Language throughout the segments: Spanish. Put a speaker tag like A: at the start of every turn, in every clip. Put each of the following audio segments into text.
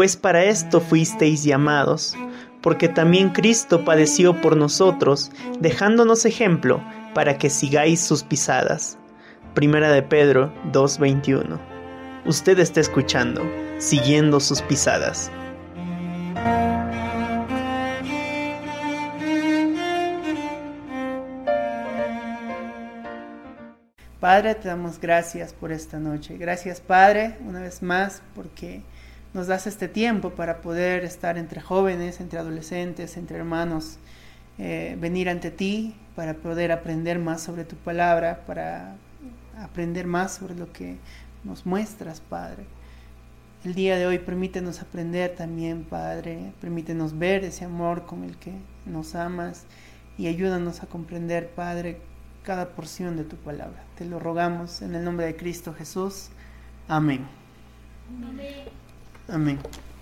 A: pues para esto fuisteis llamados, porque también Cristo padeció por nosotros, dejándonos ejemplo, para que sigáis sus pisadas. Primera de Pedro 2:21. Usted está escuchando, siguiendo sus pisadas.
B: Padre, te damos gracias por esta noche. Gracias, Padre, una vez más, porque nos das este tiempo para poder estar entre jóvenes, entre adolescentes, entre hermanos, venir ante ti para poder aprender más sobre tu palabra, para aprender más sobre lo que nos muestras, Padre. El día de hoy permítenos aprender también, Padre, permítenos ver ese amor con el que nos amas y ayúdanos a comprender, Padre, cada porción de tu palabra. Te lo rogamos en el nombre de Cristo Jesús. Amén.
C: Amén.
B: Amén.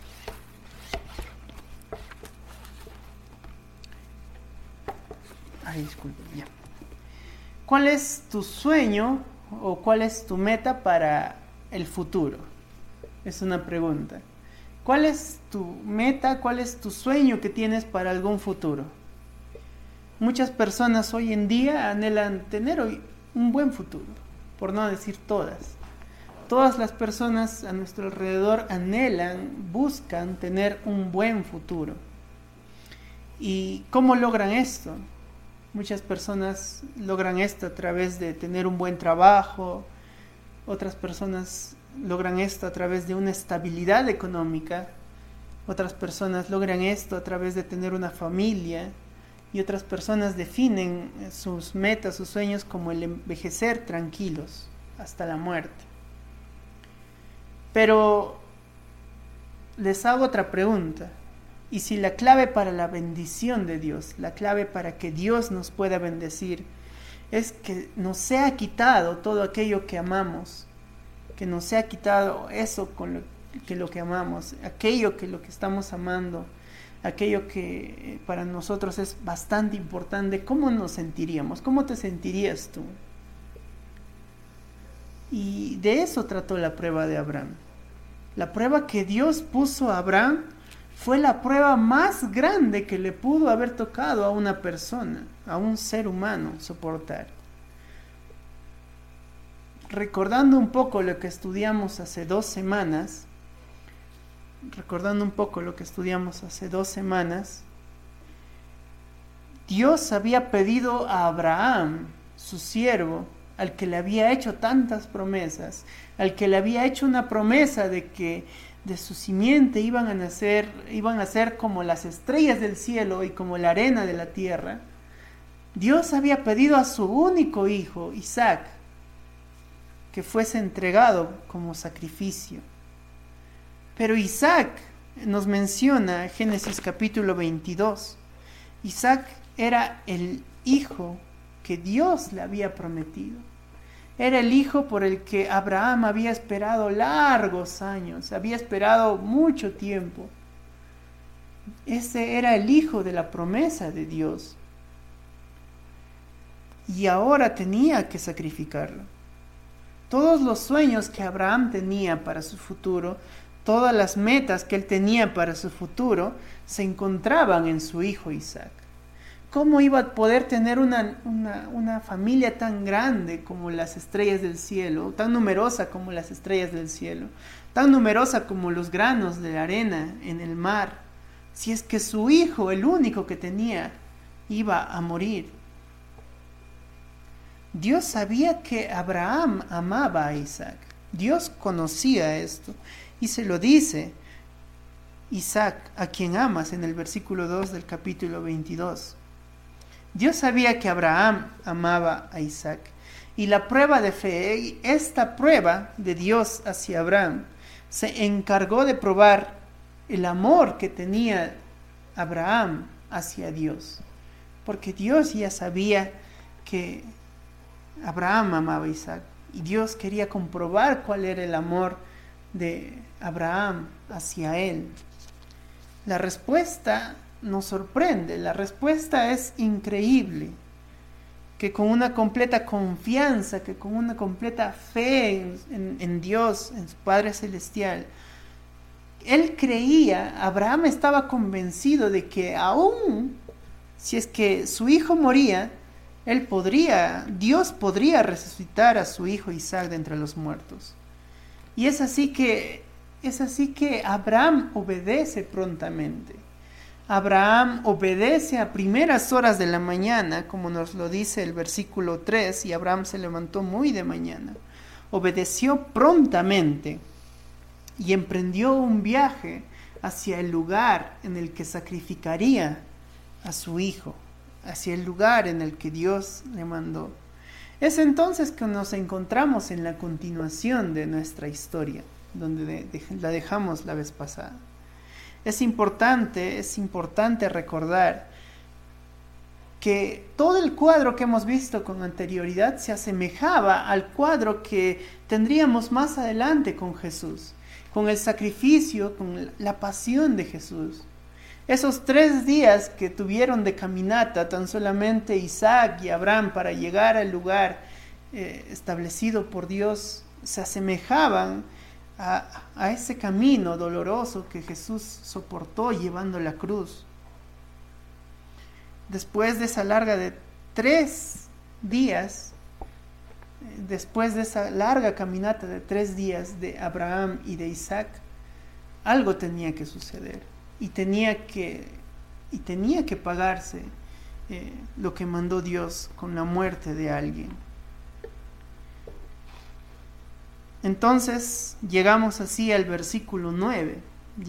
B: Ay, disculpe, ya. ¿Cuál es tu sueño o cuál es tu meta para el futuro? Es una pregunta. ¿Cuál es tu meta, cuál es tu sueño que tienes para algún futuro? Muchas personas hoy en día anhelan tener hoy un buen futuro, por no decir todas. Todas las personas a nuestro alrededor anhelan, buscan tener un buen futuro. ¿Y cómo logran esto? Muchas personas logran esto a través de tener un buen trabajo, otras personas logran esto a través de una estabilidad económica, otras personas logran esto a través de tener una familia, y otras personas definen sus metas, sus sueños como el envejecer tranquilos hasta la muerte. Pero les hago otra pregunta. ¿Y si la clave para la bendición de Dios, la clave para que Dios nos pueda bendecir, es que nos sea quitado todo aquello que amamos, que nos sea quitado eso con lo que amamos, aquello que lo que estamos amando, aquello que para nosotros es bastante importante? ¿Cómo nos sentiríamos? ¿Cómo te sentirías tú? Y de eso trató la prueba de Abraham. La prueba que Dios puso a Abraham fue la prueba más grande que le pudo haber tocado a una persona, a un ser humano soportar. Recordando un poco lo que estudiamos hace 2 semanas, Dios había pedido a Abraham, su siervo, al que le había hecho tantas promesas, al que le había hecho una promesa de que de su simiente iban a ser como las estrellas del cielo y como la arena de la tierra. Dios había pedido a su único hijo, Isaac, que fuese entregado como sacrificio. Pero Isaac nos menciona Génesis capítulo 22. Isaac era el hijo que Dios le había prometido. Era el hijo por el que Abraham había esperado largos años, había esperado mucho tiempo. Ese era el hijo de la promesa de Dios. Y ahora tenía que sacrificarlo. Todos los sueños que Abraham tenía para su futuro, todas las metas que él tenía para su futuro, se encontraban en su hijo Isaac. ¿Cómo iba a poder tener una familia tan grande como las estrellas del cielo, tan numerosa como las estrellas del cielo, tan numerosa como los granos de la arena en el mar, si es que su hijo, el único que tenía, iba a morir? Dios sabía que Abraham amaba a Isaac. Dios conocía esto y se lo dice: Isaac, a quien amas, en el versículo 2 del capítulo 22. Dios sabía que Abraham amaba a Isaac. Y la prueba de fe, esta prueba de Dios hacia Abraham, se encargó de probar el amor que tenía Abraham hacia Dios. Porque Dios ya sabía que Abraham amaba a Isaac. Y Dios quería comprobar cuál era el amor de Abraham hacia él. La respuesta nos sorprende, la respuesta es increíble, que con una completa confianza, que con una completa fe en Dios, en su Padre Celestial, Él creía, Abraham estaba convencido de que aún si es que su hijo moría, Dios podría resucitar a su hijo Isaac de entre los muertos. Y es así que Abraham obedece prontamente. Abraham obedece a primeras horas de la mañana, como nos lo dice el versículo 3, y Abraham se levantó muy de mañana. Obedeció prontamente y emprendió un viaje hacia el lugar en el que sacrificaría a su hijo, hacia el lugar en el que Dios le mandó. Es entonces que nos encontramos en la continuación de nuestra historia, donde la dejamos la vez pasada. Es importante recordar que todo el cuadro que hemos visto con anterioridad se asemejaba al cuadro que tendríamos más adelante con Jesús, con el sacrificio, con la pasión de Jesús. Esos 3 días que tuvieron de caminata tan solamente Isaac y Abraham para llegar al lugar establecido por Dios se asemejaban a ese camino doloroso que Jesús soportó llevando la cruz. Después de esa larga de 3 días, después de esa larga caminata de 3 días de Abraham y de Isaac, algo tenía que suceder y tenía que pagarse lo que mandó Dios con la muerte de alguien. Entonces llegamos así al versículo 9,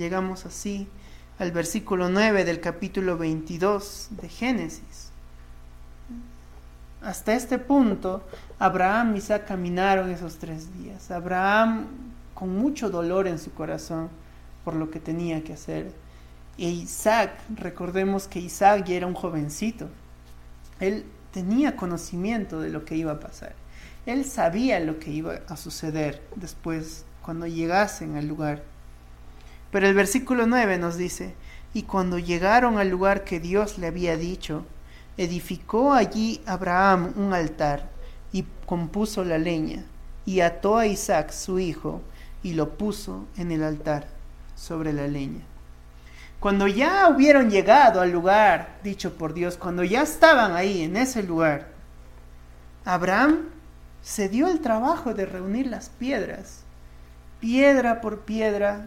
B: del capítulo 22 de Génesis. Hasta este punto, Abraham y Isaac caminaron esos 3 días. Abraham con mucho dolor en su corazón por lo que tenía que hacer. E Isaac, recordemos que Isaac ya era un jovencito. Él tenía conocimiento de lo que iba a pasar. Él sabía lo que iba a suceder después, cuando llegasen al lugar. Pero el versículo 9 nos dice: y cuando llegaron al lugar que Dios le había dicho, edificó allí Abraham un altar y compuso la leña, y ató a Isaac su hijo y lo puso en el altar sobre la leña. Cuando ya hubieron llegado al lugar dicho por Dios, cuando ya estaban ahí en ese lugar, Abraham se dio el trabajo de reunir las piedras, piedra por piedra,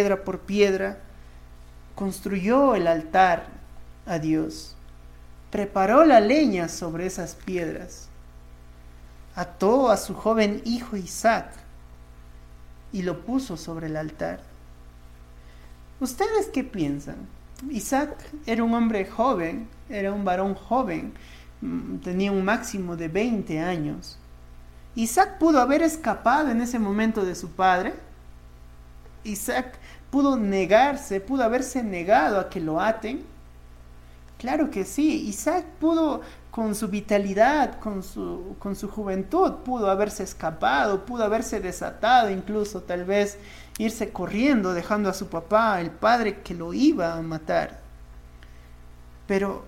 B: construyó el altar a Dios, preparó la leña sobre esas piedras, ató a su joven hijo Isaac y lo puso sobre el altar. ¿Ustedes qué piensan? Isaac era un hombre joven, era un varón joven, tenía un máximo de 20 años. ¿Isaac pudo haber escapado en ese momento de su padre? ¿Isaac pudo haberse negado a que lo aten? Claro que sí. Isaac pudo, con su vitalidad, con su juventud, pudo haberse escapado, pudo haberse desatado, incluso tal vez irse corriendo dejando a su papá, el padre que lo iba a matar. Pero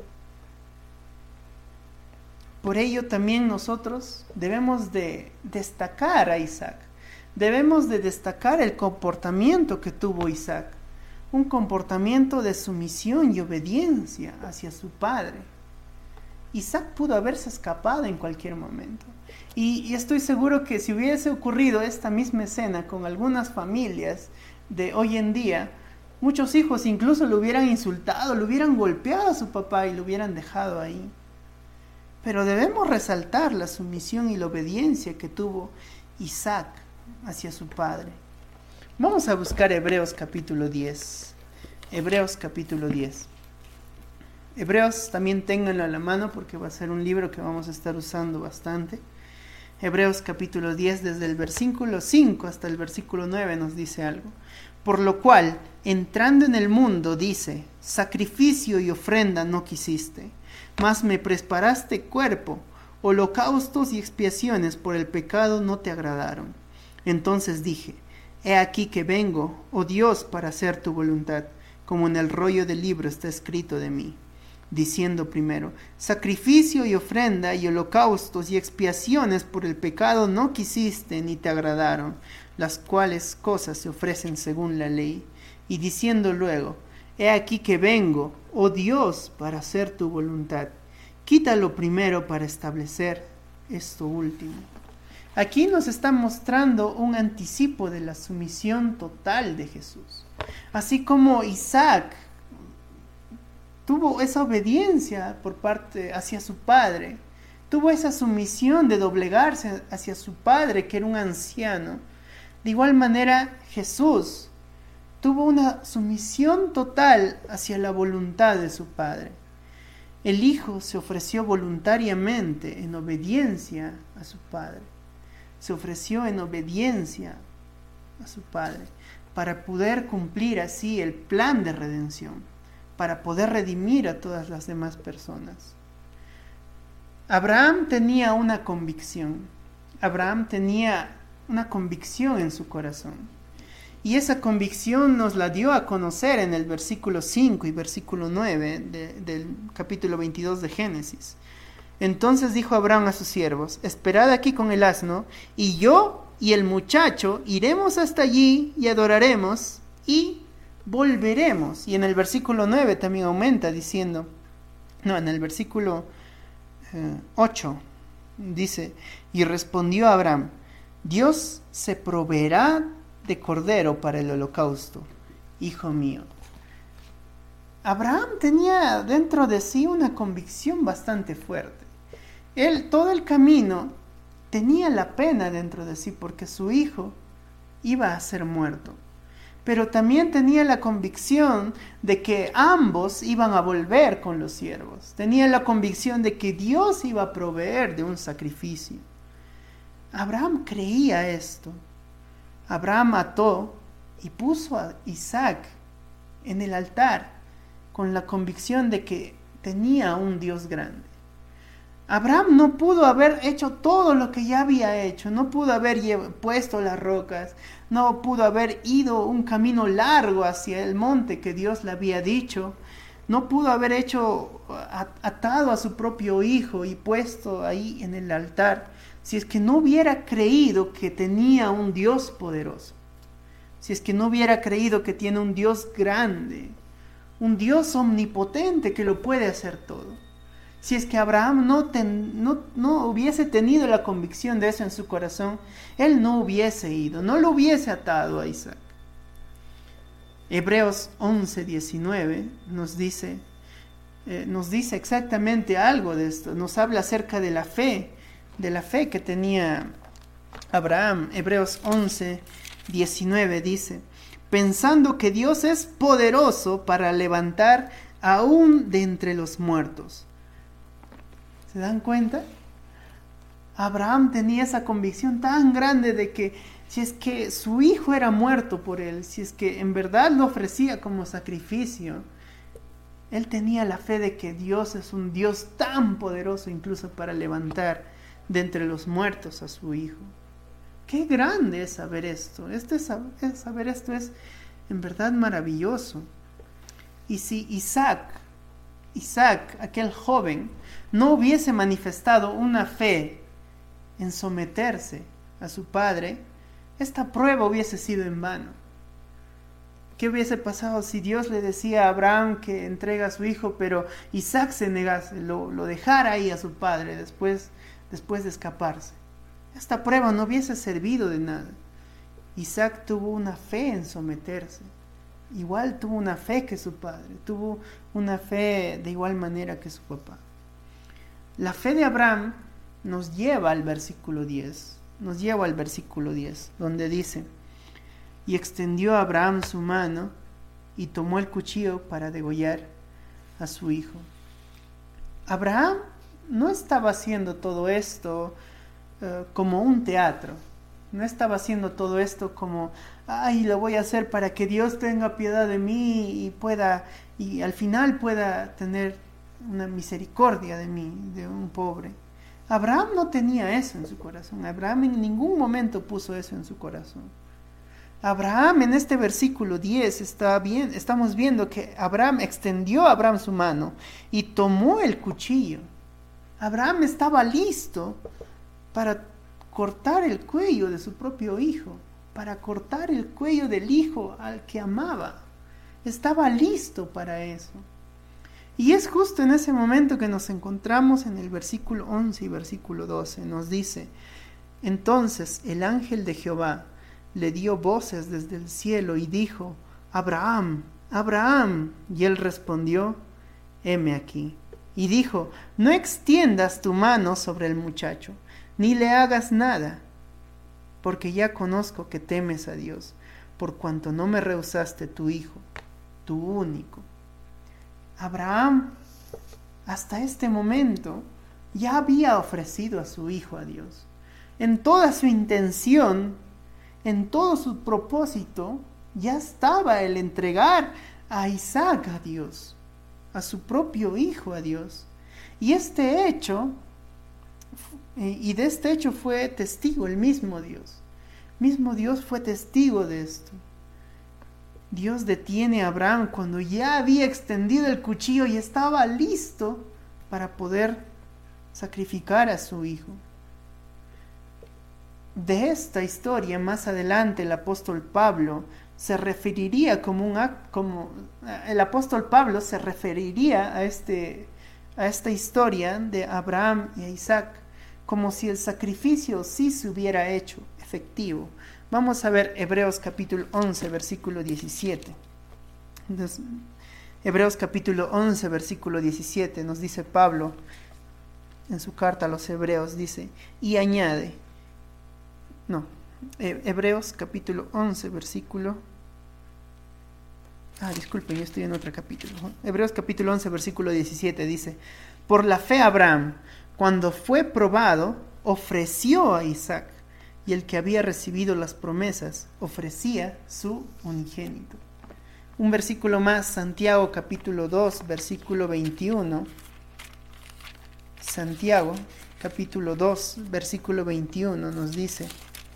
B: por ello también nosotros debemos de destacar a Isaac. Debemos de destacar el comportamiento que tuvo Isaac. Un comportamiento de sumisión y obediencia hacia su padre. Isaac pudo haberse escapado en cualquier momento. Y estoy seguro que si hubiese ocurrido esta misma escena con algunas familias de hoy en día, muchos hijos incluso lo hubieran insultado, lo hubieran golpeado a su papá y lo hubieran dejado ahí. Pero debemos resaltar la sumisión y la obediencia que tuvo Isaac hacia su padre. Vamos a buscar Hebreos capítulo 10. Hebreos capítulo 10. Hebreos también ténganlo a la mano porque va a ser un libro que vamos a estar usando bastante. Hebreos capítulo 10, desde el versículo 5 hasta el versículo 9 nos dice algo. Por lo cual, entrando en el mundo, dice: sacrificio y ofrenda no quisiste, mas me preparaste cuerpo, holocaustos y expiaciones por el pecado no te agradaron. Entonces dije: he aquí que vengo, oh Dios, para hacer tu voluntad, como en el rollo del libro está escrito de mí. Diciendo primero: sacrificio y ofrenda y holocaustos y expiaciones por el pecado no quisiste ni te agradaron, las cuales cosas se ofrecen según la ley, y diciendo luego: he aquí que vengo, oh Dios, para hacer tu voluntad. Quítalo primero para establecer esto último. Aquí nos está mostrando un anticipo de la sumisión total de Jesús. Así como Isaac tuvo esa obediencia por parte hacia su padre, tuvo esa sumisión de doblegarse hacia su padre, que era un anciano. De igual manera, Jesús tuvo una sumisión total hacia la voluntad de su padre. El Hijo se ofreció voluntariamente en obediencia a su padre. Se ofreció en obediencia a su padre para poder cumplir así el plan de redención, para poder redimir a todas las demás personas. Abraham tenía una convicción. Abraham tenía una convicción en su corazón. Y esa convicción nos la dio a conocer en el versículo 5 y versículo 9 del capítulo 22 de Génesis. Entonces dijo Abraham a sus siervos: esperad aquí con el asno, y yo y el muchacho iremos hasta allí y adoraremos y volveremos. Y en el versículo 9 también aumenta diciendo, en el versículo 8 dice: y respondió Abraham: Dios se proveerá de cordero para el holocausto, hijo mío. Abraham tenía dentro de sí una convicción bastante fuerte. Él todo el camino tenía la pena dentro de sí porque su hijo iba a ser muerto. Pero también tenía la convicción de que ambos iban a volver con los siervos. Tenía la convicción de que Dios iba a proveer de un sacrificio. Abraham creía esto. Abraham ató y puso a Isaac en el altar con la convicción de que tenía un Dios grande. Abraham no pudo haber hecho todo lo que ya había hecho, no pudo haber puesto las rocas, no pudo haber ido un camino largo hacia el monte que Dios le había dicho, no pudo haber atado a su propio hijo y puesto ahí en el altar, si es que no hubiera creído que tenía un Dios poderoso, si es que no hubiera creído que tiene un Dios grande, un Dios omnipotente que lo puede hacer todo. Si es que Abraham no hubiese tenido la convicción de eso en su corazón, él no hubiese ido, no lo hubiese atado a Isaac. Hebreos 11:19 nos dice exactamente algo de esto, nos habla acerca de la fe que tenía Abraham. Hebreos 11:19 dice: pensando que Dios es poderoso para levantar aún de entre los muertos. ¿Se dan cuenta? Abraham tenía esa convicción tan grande de que si es que su hijo era muerto por él, si es que en verdad lo ofrecía como sacrificio, él tenía la fe de que Dios es un Dios tan poderoso incluso para levantar de entre los muertos a su hijo. Qué grande es saber esto. Saber esto es en verdad maravilloso. Y si Isaac, aquel joven, no hubiese manifestado una fe en someterse a su padre, esta prueba hubiese sido en vano. ¿Qué hubiese pasado si Dios le decía a Abraham que entrega a su hijo, pero Isaac se negase, lo dejara ahí a su padre después de escaparse? Esta prueba no hubiese servido de nada. Isaac tuvo una fe en someterse. Igual tuvo una fe que su padre, tuvo una fe de igual manera que su papá. La fe de Abraham nos lleva al versículo 10, donde dice: y extendió Abraham su mano y tomó el cuchillo para degollar a su hijo. Abraham no estaba haciendo todo esto como un teatro. No estaba haciendo todo esto como, lo voy a hacer para que Dios tenga piedad de mí y al final pueda tener una misericordia de mí, de un pobre. Abraham no tenía eso en su corazón. Abraham en ningún momento puso eso en su corazón. Abraham, en este versículo 10 estamos viendo que Abraham extendió a Abraham su mano y tomó el cuchillo. Abraham estaba listo para cortar el cuello de su propio hijo, para cortar el cuello del hijo al que amaba. estaba listo para eso. Y es justo en ese momento que nos encontramos en el versículo 11 y versículo 12. Nos dice: entonces el ángel de Jehová le dio voces desde el cielo y dijo: Abraham, Abraham. Y él respondió: heme aquí. Y dijo: no extiendas tu mano sobre el muchacho, ni le hagas nada, porque ya conozco que temes a Dios, por cuanto no me rehusaste tu hijo, tu único. Abraham, hasta este momento, ya había ofrecido a su hijo a Dios. En toda su intención, en todo su propósito, ya estaba el entregar a Isaac a Dios, a su propio hijo a Dios. Y de este hecho fue testigo el mismo Dios. Mismo Dios fue testigo de esto. Dios detiene a Abraham cuando ya había extendido el cuchillo y estaba listo para poder sacrificar a su hijo. De esta historia, más adelante, el apóstol Pablo se referiría el apóstol Pablo se referiría a esta historia de Abraham y a Isaac como si el sacrificio sí se hubiera hecho efectivo. Vamos a ver Hebreos capítulo 11, versículo 17. Entonces, Hebreos capítulo 11, versículo 17, nos dice Pablo en su carta a los Hebreos, dice, y añade, Hebreos capítulo 11, versículo, disculpen, yo estoy en otro capítulo. Hebreos capítulo 11, versículo 17 dice, por la fe Abraham, cuando fue probado, ofreció a Isaac, y el que había recibido las promesas ofrecía su unigénito. Un versículo más, Santiago capítulo 2, versículo 21. Santiago capítulo 2, versículo 21 nos dice,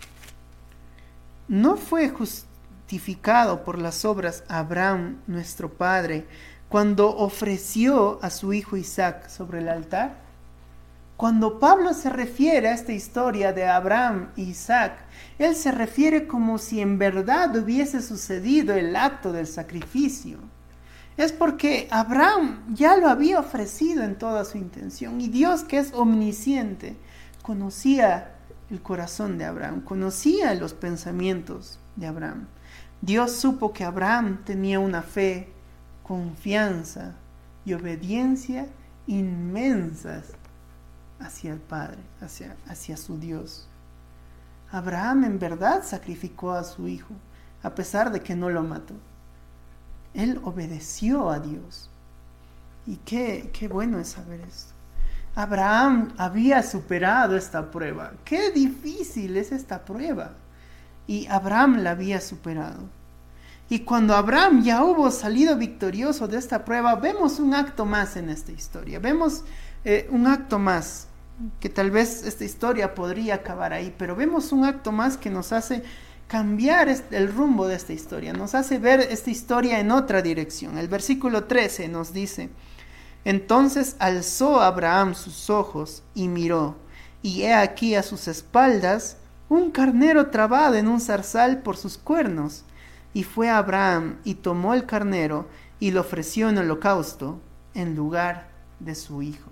B: ¿no fue justificado por las obras Abraham, nuestro padre, cuando ofreció a su hijo Isaac sobre el altar? Cuando Pablo se refiere a esta historia de Abraham e Isaac, él se refiere como si en verdad hubiese sucedido el acto del sacrificio. Es porque Abraham ya lo había ofrecido en toda su intención, y Dios, que es omnisciente, conocía el corazón de Abraham, conocía los pensamientos de Abraham. Dios supo que Abraham tenía una fe, confianza y obediencia inmensas hacia el Padre, hacia su Dios. Abraham en verdad sacrificó a su hijo, a pesar de que no lo mató. Él obedeció a Dios. Y qué bueno es saber esto. Abraham había superado esta prueba. Qué difícil es esta prueba. Y Abraham la había superado. Y cuando Abraham ya hubo salido victorioso de esta prueba, vemos un acto más en esta historia. Vemos un acto más, que tal vez esta historia podría acabar ahí, pero vemos un acto más que nos hace cambiar el rumbo de esta historia, nos hace ver esta historia en otra dirección. El versículo 13 nos dice, entonces alzó Abraham sus ojos y miró, y he aquí a sus espaldas un carnero trabado en un zarzal por sus cuernos. Y fue Abraham y tomó el carnero y lo ofreció en holocausto en lugar de su hijo.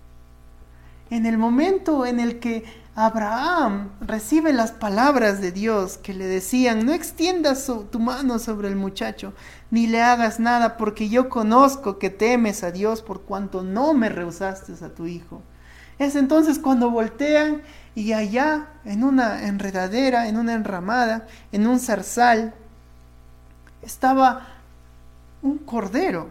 B: En el momento en el que Abraham recibe las palabras de Dios que le decían, no extiendas tu mano sobre el muchacho, ni le hagas nada, porque yo conozco que temes a Dios por cuanto no me rehusaste a tu hijo. Es entonces cuando voltean y allá en una enredadera, en una enramada, en un zarzal, estaba un cordero.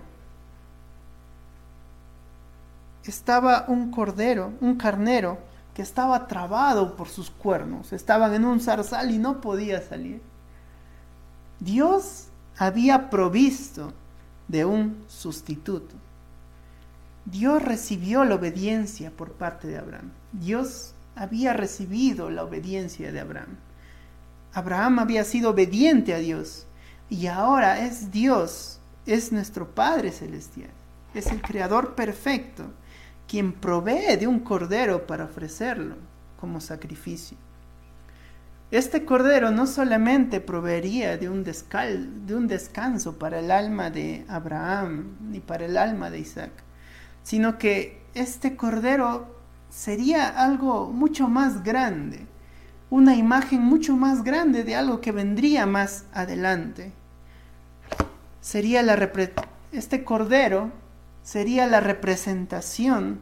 B: Estaba un carnero que estaba trabado por sus cuernos. Estaban en un zarzal y no podía salir. Dios había provisto de un sustituto. Dios recibió la obediencia por parte de Abraham. Dios había recibido la obediencia de Abraham. Abraham había sido obediente a Dios. Y ahora es Dios, es nuestro Padre Celestial. Es el Creador perfecto, quien provee de un cordero para ofrecerlo como sacrificio. Este cordero no solamente proveería de un descanso para el alma de Abraham ni para el alma de Isaac, sino que este cordero sería algo mucho más grande, una imagen mucho más grande de algo que vendría más adelante. Este cordero sería la representación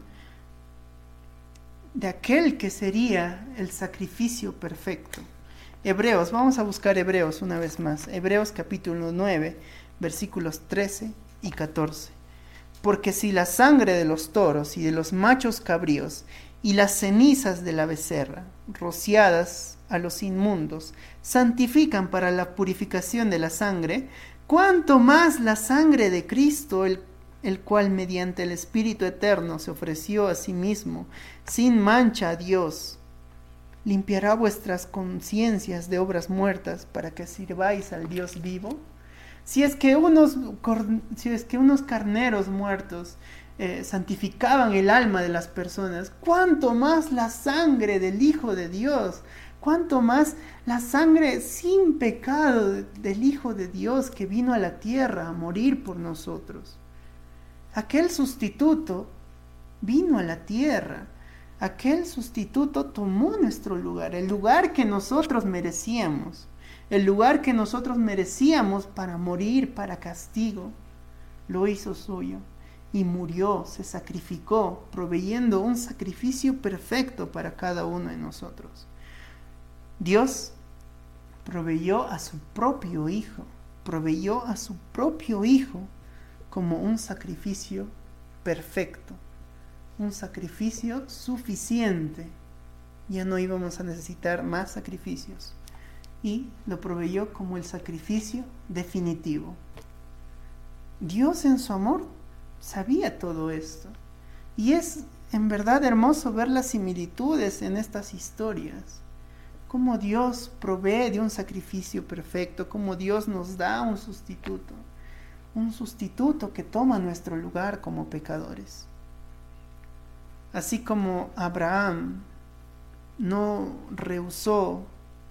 B: de aquel que sería el sacrificio perfecto. Hebreos, vamos a buscar Hebreos una vez más. Hebreos capítulo 9, versículos 13 y 14. Porque si la sangre de los toros y de los machos cabríos y las cenizas de la becerra, rociadas a los inmundos, santifican para la purificación de la sangre, cuánto más la sangre de Cristo, el cual mediante el Espíritu Eterno se ofreció a sí mismo, sin mancha a Dios, limpiará vuestras conciencias de obras muertas para que sirváis al Dios vivo. Si es que unos carneros muertos santificaban el alma de las personas, cuánto más la sangre del Hijo de Dios, cuánto más la sangre sin pecado del Hijo de Dios que vino a la tierra a morir por nosotros. Aquel sustituto vino a la tierra. Aquel sustituto tomó nuestro lugar, el lugar que nosotros merecíamos, el lugar que nosotros merecíamos para morir, para castigo, lo hizo suyo y murió, se sacrificó, proveyendo un sacrificio perfecto para cada uno de nosotros. Dios proveyó a su propio Hijo como un sacrificio perfecto. Un sacrificio suficiente. Ya no íbamos a necesitar más sacrificios. Y lo proveyó como el sacrificio definitivo. Dios en su amor sabía todo esto. Y es en verdad hermoso ver las similitudes en estas historias. Cómo Dios provee de un sacrificio perfecto, cómo Dios nos da un sustituto que toma nuestro lugar como pecadores. Así como Abraham no rehusó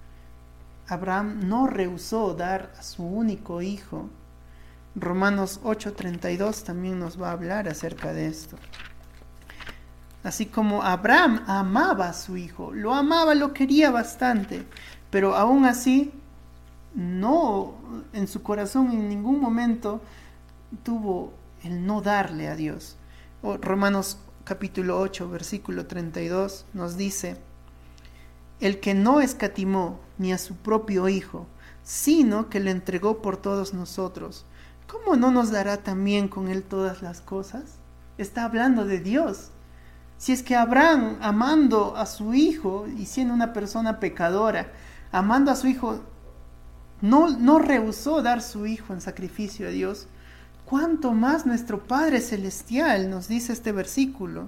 B: dar a su único hijo. Romanos 8:32 también nos va a hablar acerca de esto. Así como Abraham amaba a su hijo, lo amaba, lo quería bastante, pero aún así no, en su corazón en ningún momento tuvo el no darle a Dios. Romanos capítulo 8, versículo 32 nos dice: el que no escatimó ni a su propio Hijo, sino que le entregó por todos nosotros, ¿cómo no nos dará también con él todas las cosas? Está hablando de Dios. Si es que Abraham, amando a su hijo y siendo una persona pecadora, amando a su hijo, no rehusó dar su hijo en sacrificio a Dios, ¿cuánto más nuestro Padre Celestial, nos dice este versículo?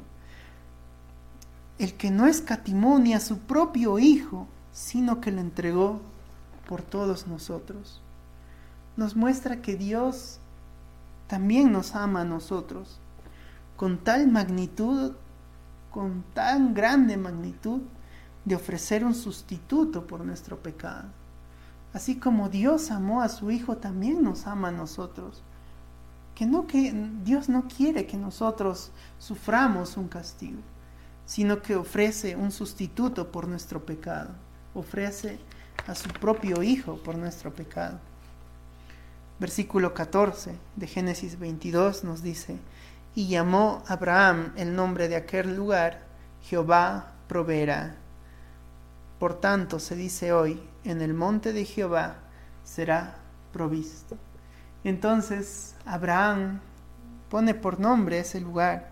B: El que no escatimó ni a su propio Hijo, sino que lo entregó por todos nosotros. Nos muestra que Dios también nos ama a nosotros, con tal magnitud, con tan grande magnitud, de ofrecer un sustituto por nuestro pecado. Así como Dios amó a su Hijo, también nos ama a nosotros. Que Dios no quiere que nosotros suframos un castigo, sino que ofrece un sustituto por nuestro pecado. Ofrece a su propio Hijo por nuestro pecado. Versículo 14 de Génesis 22 nos dice: y llamó Abraham el nombre de aquel lugar, Jehová proveerá. Por tanto se dice hoy, en el monte de Jehová será provisto. Entonces Abraham pone por nombre ese lugar.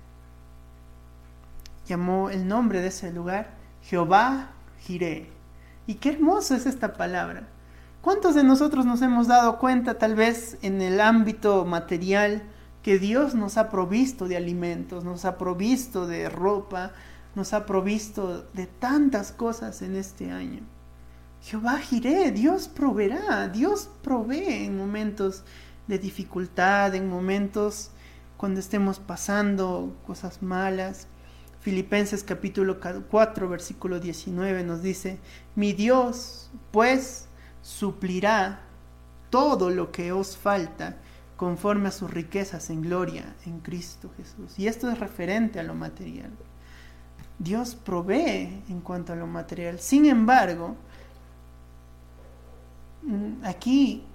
B: Llamó el nombre de ese lugar Jehová Jireh. Y qué hermoso es esta palabra. ¿Cuántos de nosotros nos hemos dado cuenta, tal vez en el ámbito material, que Dios nos ha provisto de alimentos, nos ha provisto de ropa, nos ha provisto de tantas cosas en este año? Jehová Jireh, Dios proveerá, Dios provee en momentos de dificultad, en momentos cuando estemos pasando cosas malas. Filipenses capítulo 4, versículo 19 nos dice: mi Dios, pues, suplirá todo lo que os falta conforme a sus riquezas en gloria en Cristo Jesús. Y esto es referente a lo material. Dios provee en cuanto a lo material. Sin embargo, aquí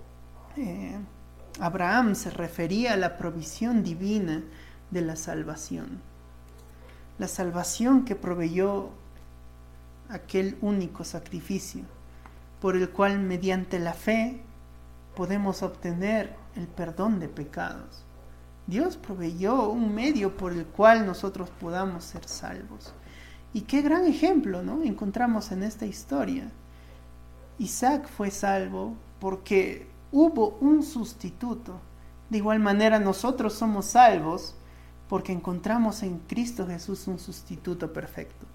B: Abraham se refería a la provisión divina de la salvación. La salvación que proveyó aquel único sacrificio, por el cual mediante la fe podemos obtener el perdón de pecados. Dios proveyó un medio por el cual nosotros podamos ser salvos. Y qué gran ejemplo, ¿no?, encontramos en esta historia. Isaac fue salvo porque hubo un sustituto. De igual manera nosotros somos salvos porque encontramos en Cristo Jesús un sustituto perfecto.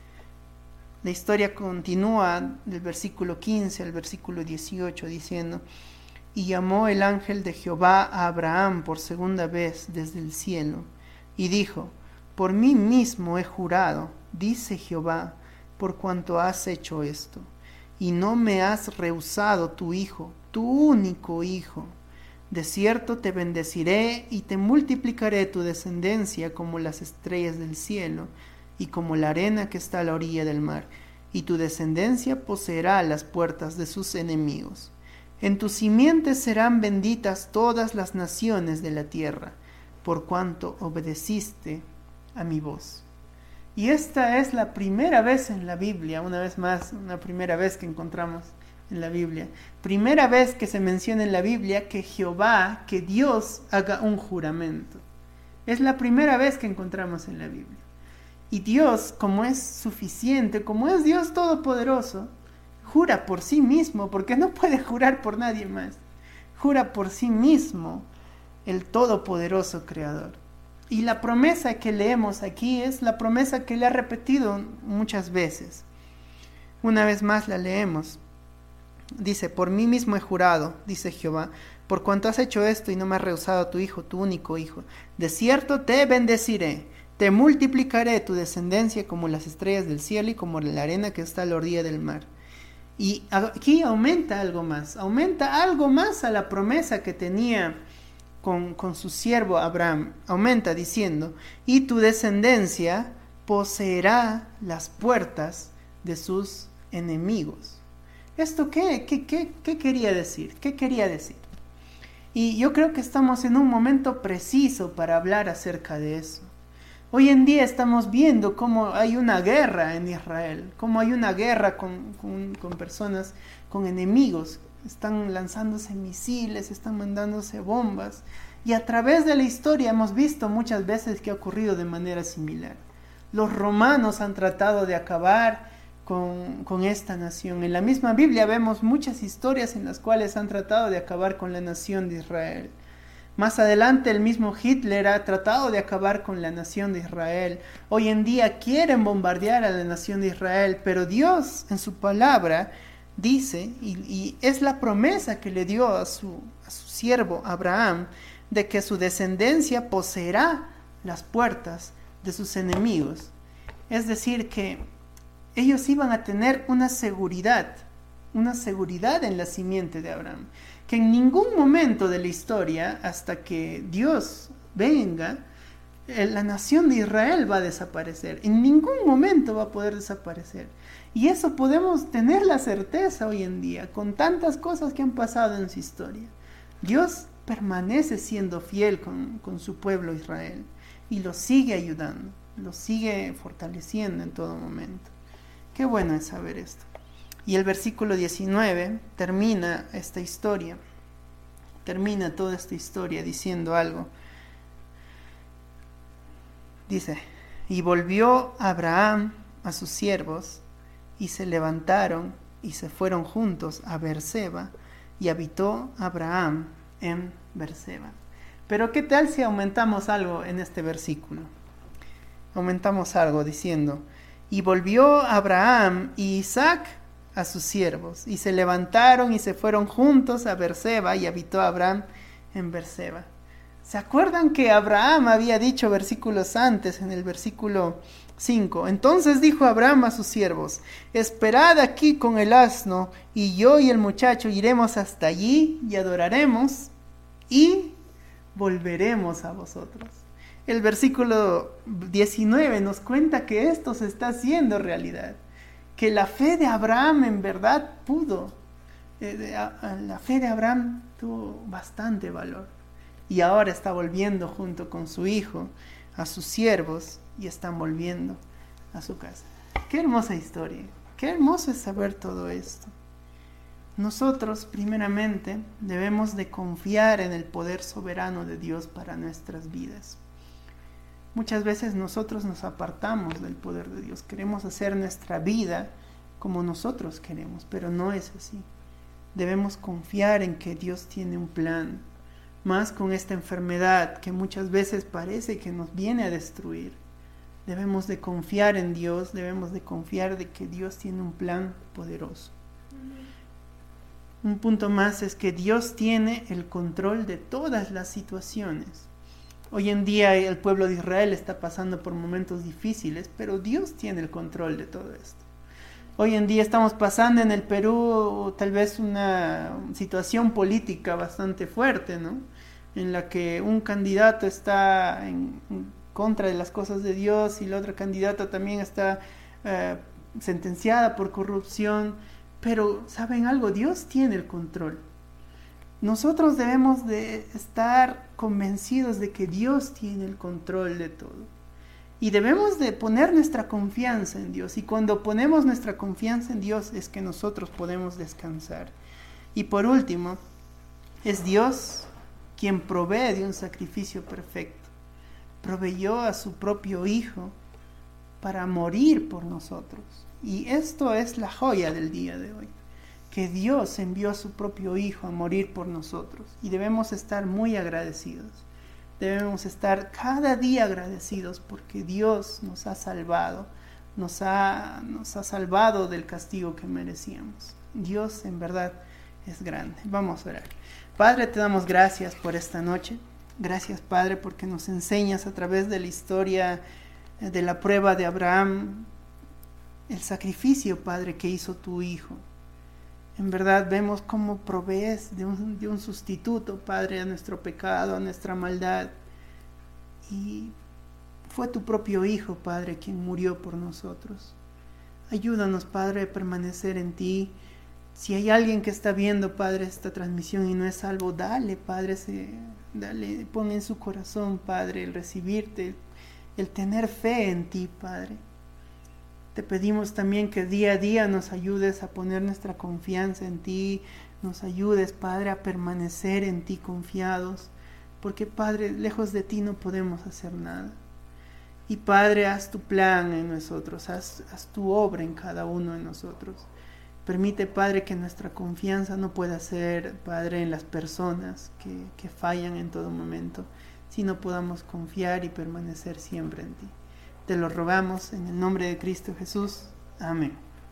B: La historia continúa del versículo 15 al versículo 18 diciendo: y llamó el ángel de Jehová a Abraham por segunda vez desde el cielo, y dijo: por mí mismo he jurado, dice Jehová, por cuanto has hecho esto, y no me has rehusado tu hijo, tu único hijo. De cierto te bendeciré y te multiplicaré tu descendencia como las estrellas del cielo y como la arena que está a la orilla del mar, y tu descendencia poseerá las puertas de sus enemigos. En tu simiente serán benditas todas las naciones de la tierra, por cuanto obedeciste a mi voz. Y esta es la primera vez en la Biblia, una vez más, una primera vez que encontramos en la Biblia, primera vez que se menciona en la Biblia que Jehová, que Dios haga un juramento. Es la primera vez que encontramos en la Biblia. Y Dios, como es suficiente, como es Dios todopoderoso, jura por sí mismo, porque no puede jurar por nadie más. Jura por sí mismo el todopoderoso creador. Y la promesa que leemos aquí es la promesa que le ha repetido muchas veces. Una vez más la leemos. Dice: por mí mismo he jurado, dice Jehová, por cuanto has hecho esto y no me has rehusado a tu hijo, tu único hijo. De cierto te bendeciré, te multiplicaré tu descendencia como las estrellas del cielo y como la arena que está a la orilla del mar. Y aquí aumenta algo más a la promesa que tenía con su siervo Abraham. Aumenta diciendo: y tu descendencia poseerá las puertas de sus enemigos. ¿Esto qué quería decir? ¿Qué quería decir? Y yo creo que estamos en un momento preciso para hablar acerca de eso. Hoy en día estamos viendo cómo hay una guerra en Israel, cómo hay una guerra con personas, con enemigos. Están lanzándose misiles, están mandándose bombas. Y a través de la historia hemos visto muchas veces que ha ocurrido de manera similar. Los romanos han tratado de acabar con esta nación. En la misma Biblia vemos muchas historias en las cuales han tratado de acabar con la nación de Israel. Más adelante el mismo Hitler ha tratado de acabar con la nación de Israel. Hoy en día quieren bombardear a la nación de Israel, pero Dios en su palabra dice, y es la promesa que le dio a su siervo Abraham, de que su descendencia poseerá las puertas de sus enemigos. Es decir, que ellos iban a tener una seguridad en la simiente de Abraham, que en ningún momento de la historia, hasta que Dios venga, la nación de Israel va a desaparecer. En ningún momento va a poder desaparecer. Y eso podemos tener la certeza hoy en día, con tantas cosas que han pasado en su historia. Dios permanece siendo fiel con su pueblo Israel, y lo sigue ayudando, lo sigue fortaleciendo en todo momento. Qué bueno es saber esto. Y el versículo 19 termina esta historia. Termina toda esta historia diciendo algo. Dice: y volvió Abraham a sus siervos, y se levantaron y se fueron juntos a Beerseba, y habitó Abraham en Beerseba. Pero ¿qué tal si aumentamos algo en este versículo? Aumentamos algo diciendo: y volvió Abraham y Isaac a sus siervos, y se levantaron y se fueron juntos a Beerseba, y habitó Abraham en Beerseba. ¿Se acuerdan que Abraham había dicho versículos antes, en el versículo 5? Entonces dijo Abraham a sus siervos: esperad aquí con el asno, y yo y el muchacho iremos hasta allí y adoraremos, y volveremos a vosotros. El versículo 19 nos cuenta que esto se está haciendo realidad, que la fe de Abraham en verdad pudo. La fe de Abraham tuvo bastante valor, y ahora está volviendo junto con su hijo a sus siervos, y están volviendo a su casa. Qué hermosa historia, qué hermoso es saber todo esto. Nosotros primeramente debemos de confiar en el poder soberano de Dios para nuestras vidas. Muchas veces nosotros nos apartamos del poder de Dios, queremos hacer nuestra vida como nosotros queremos, pero no es así. Debemos confiar en que Dios tiene un plan, más con esta enfermedad que muchas veces parece que nos viene a destruir. Debemos de confiar en Dios, debemos de confiar de que Dios tiene un plan poderoso. Un punto más es que Dios tiene el control de todas las situaciones. Hoy en día el pueblo de Israel está pasando por momentos difíciles, pero Dios tiene el control de todo esto. Hoy en día estamos pasando en el Perú tal vez una situación política bastante fuerte, ¿no? En la que un candidato está en contra de las cosas de Dios y la otra candidata también está sentenciada por corrupción. Pero, ¿saben algo? Dios tiene el control. Nosotros debemos de estar convencidos de que Dios tiene el control de todo. Y debemos de poner nuestra confianza en Dios. Y cuando ponemos nuestra confianza en Dios es que nosotros podemos descansar. Y por último, es Dios quien provee de un sacrificio perfecto. Proveyó a su propio Hijo para morir por nosotros. Y esto es la joya del día de hoy, que Dios envió a su propio Hijo a morir por nosotros, y debemos estar muy agradecidos. Debemos estar cada día agradecidos porque Dios nos ha salvado, nos ha salvado del castigo que merecíamos. Dios en verdad es grande. Vamos a orar. Padre, te damos gracias por esta noche. Gracias, Padre, porque nos enseñas a través de la historia de la prueba de Abraham, el sacrificio, Padre, que hizo tu Hijo. En verdad vemos cómo provees de un sustituto, Padre, a nuestro pecado, a nuestra maldad. Y fue tu propio Hijo, Padre, quien murió por nosotros. Ayúdanos, Padre, a permanecer en ti. Si hay alguien que está viendo, Padre, esta transmisión y no es salvo, dale, Padre, pon en su corazón, Padre, el recibirte, el tener fe en ti, Padre. Te pedimos también que día a día nos ayudes a poner nuestra confianza en ti, nos ayudes, Padre, a permanecer en ti confiados, porque, Padre, lejos de ti no podemos hacer nada. Y, Padre, haz tu plan en nosotros, haz tu obra en cada uno de nosotros. Permite, Padre, que nuestra confianza no pueda ser, Padre, en las personas que fallan en todo momento, sino podamos confiar y permanecer siempre en ti. Te lo rogamos en el nombre de Cristo Jesús. Amén.